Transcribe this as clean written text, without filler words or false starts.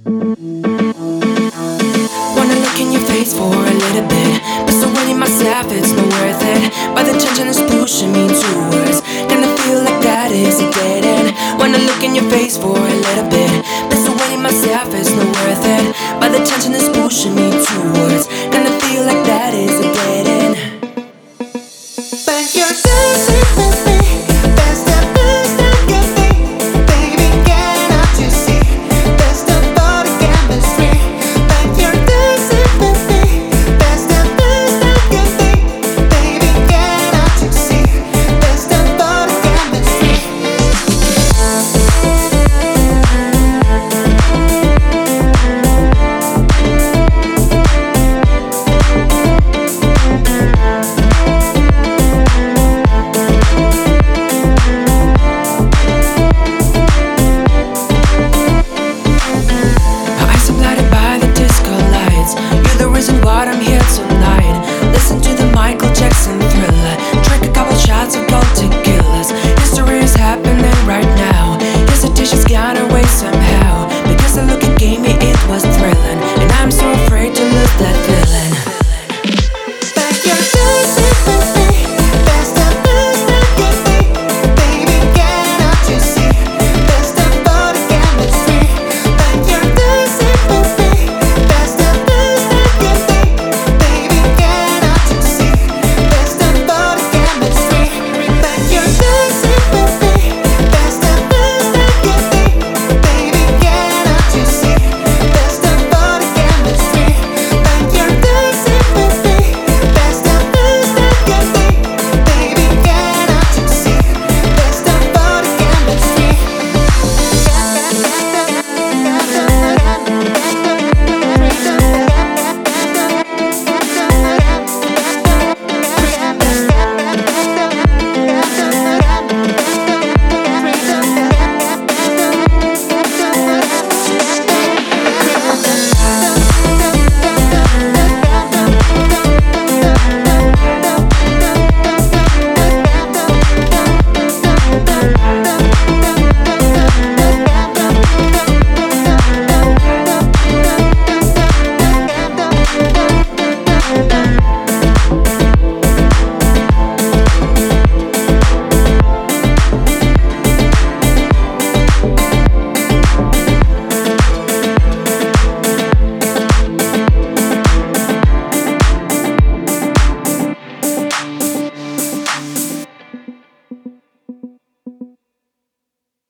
Wanna look in your face for a little bit, but so winning myself, it's not worth it. But the tension is pushing me towards, and I feel like that is a dead end. Wanna look in your face for a little bit, but so winning myself, it's not worth it. But the tension is pushing me towards.